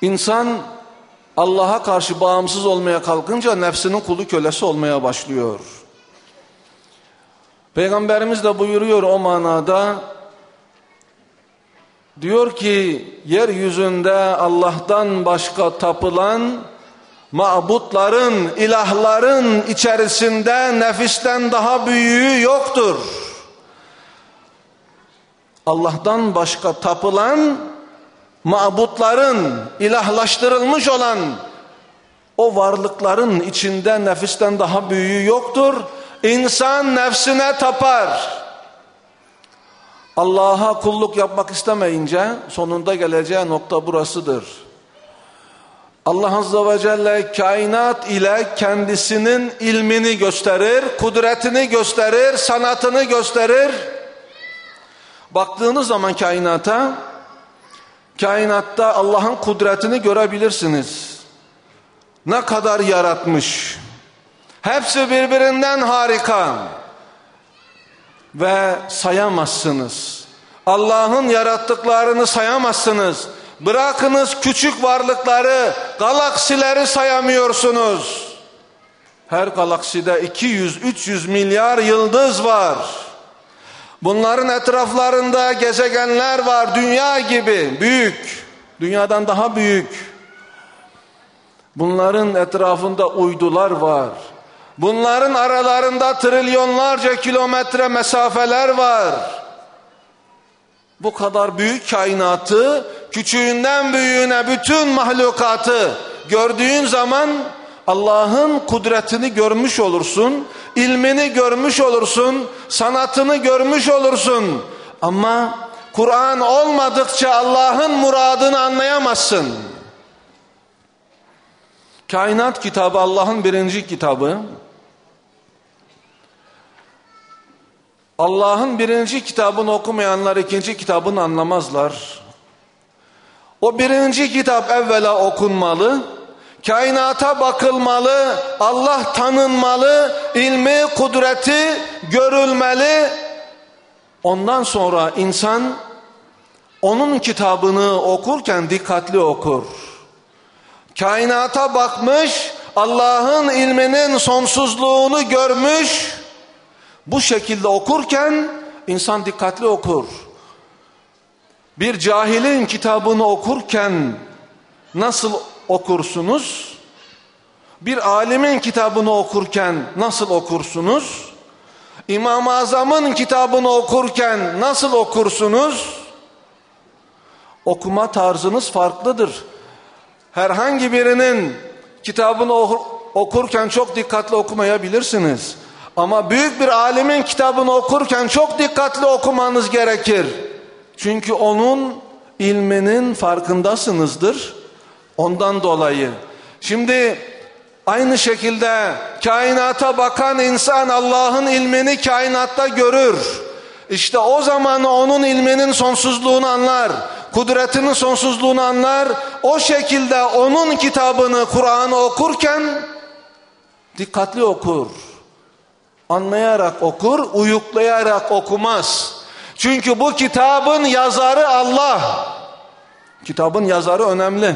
İnsan Allah'a karşı bağımsız olmaya kalkınca nefsinin kulu kölesi olmaya başlıyor. Peygamberimiz de buyuruyor o manada, diyor ki yeryüzünde Allah'tan başka tapılan mabutların, ilahların içerisinde nefisten daha büyüğü yoktur. Allah'tan başka tapılan mabutların, ilahlaştırılmış olan o varlıkların içinde nefisten daha büyüğü yoktur. İnsan nefsine tapar. Allah'a kulluk yapmak istemeyince sonunda geleceği nokta burasıdır. Allah Azze ve Celle kainat ile kendisinin ilmini gösterir, kudretini gösterir, sanatını gösterir. Baktığınız zaman kainatta Allah'ın kudretini görebilirsiniz. Ne kadar yaratmış. Hepsi birbirinden harika. Ve sayamazsınız. Allah'ın yarattıklarını sayamazsınız. Bırakınız küçük varlıkları, galaksileri sayamıyorsunuz. Her galakside 200-300 milyar yıldız var. Bunların etraflarında gezegenler var, dünya gibi büyük, dünyadan daha büyük. Bunların etrafında uydular var. Bunların aralarında trilyonlarca kilometre mesafeler var. Bu kadar büyük kainatı, küçüğünden büyüğüne bütün mahlukatı gördüğün zaman Allah'ın kudretini görmüş olursun, ilmini görmüş olursun, sanatını görmüş olursun. Ama Kur'an olmadıkça Allah'ın muradını anlayamazsın. Kainat kitabı Allah'ın birinci kitabı. Allah'ın birinci kitabını okumayanlar ikinci kitabını anlamazlar. O birinci kitap evvela okunmalı, kainata bakılmalı, Allah tanınmalı, ilmi, kudreti görülmeli. Ondan sonra insan onun kitabını okurken dikkatli okur. Kainata bakmış, Allah'ın ilminin sonsuzluğunu görmüş. Bu şekilde okurken insan dikkatli okur. Bir cahilin kitabını okurken nasıl okursunuz? Bir alimin kitabını okurken nasıl okursunuz? İmam-ı Azam'ın kitabını okurken nasıl okursunuz? Okuma tarzınız farklıdır. Herhangi birinin kitabını okurken çok dikkatli okumayabilirsiniz. Ama büyük bir alimin kitabını okurken çok dikkatli okumanız gerekir. Çünkü onun ilminin farkındasınızdır. Ondan dolayı. Şimdi aynı şekilde kainata bakan insan Allah'ın ilmini kainatta görür. İşte o zaman onun ilminin sonsuzluğunu anlar. Kudretinin sonsuzluğunu anlar. O şekilde onun kitabını, Kur'an'ı okurken dikkatli okur. Anlayarak okur, uyuklayarak okumaz. Çünkü bu kitabın yazarı Allah. Kitabın yazarı önemli.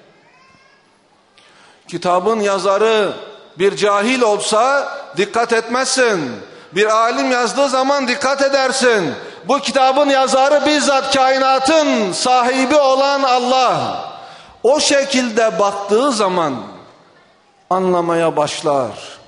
Kitabın yazarı bir cahil olsa dikkat etmezsin. Bir alim yazdığı zaman dikkat edersin. Bu kitabın yazarı bizzat kainatın sahibi olan Allah. O şekilde baktığı zaman anlamaya başlar.